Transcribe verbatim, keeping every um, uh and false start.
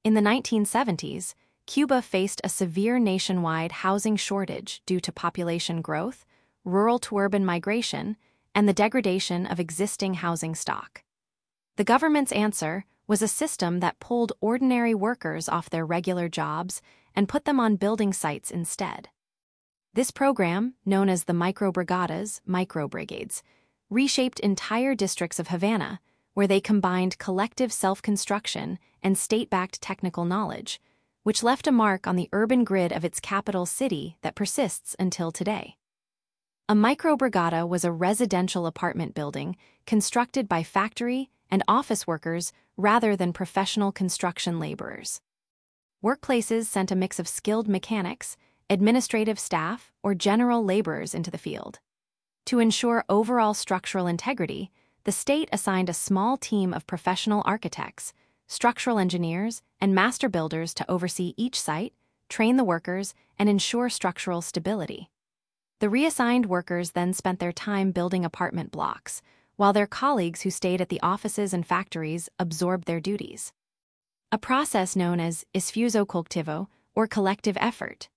In the nineteen seventies, Cuba faced a severe nationwide housing shortage due to population growth, rural-to-urban migration, and the degradation of existing housing stock. The government's answer was a system that pulled ordinary workers off their regular jobs and put them on building sites instead. This program, known as the microbrigadas, microbrigades, reshaped entire districts of Havana, where they combined collective self-construction and state-backed technical knowledge, which left a mark on the urban grid of its capital city that persists until today. A microbrigada was a residential apartment building constructed by factory and office workers rather than professional construction laborers. Workplaces sent a mix of skilled mechanics, administrative staff, or general laborers into the field. To ensure overall structural integrity, the state assigned a small team of professional architects, structural engineers, and master builders to oversee each site, train the workers, and ensure structural stability. The reassigned workers then spent their time building apartment blocks, while their colleagues who stayed at the offices and factories absorbed their duties. A process known as esfuerzo colectivo, or collective effort,